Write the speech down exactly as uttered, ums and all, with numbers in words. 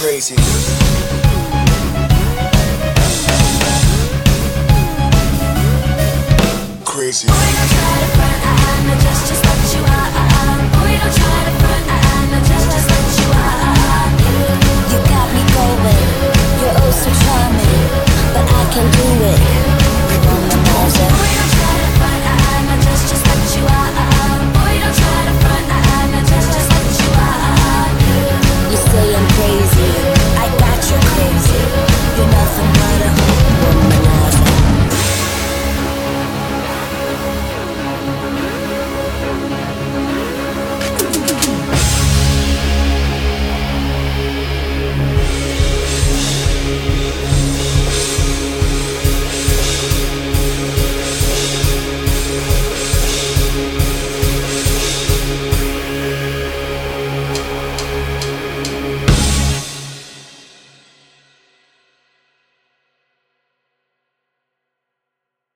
crazy. Crazy. Boy, don't try to front, I, I'm not just, just what you are. Uh, uh. Boy, don't try to front, I, I'm not just, just what you are. Uh, uh. You, you got me going, you're oh so charming, but I can do it.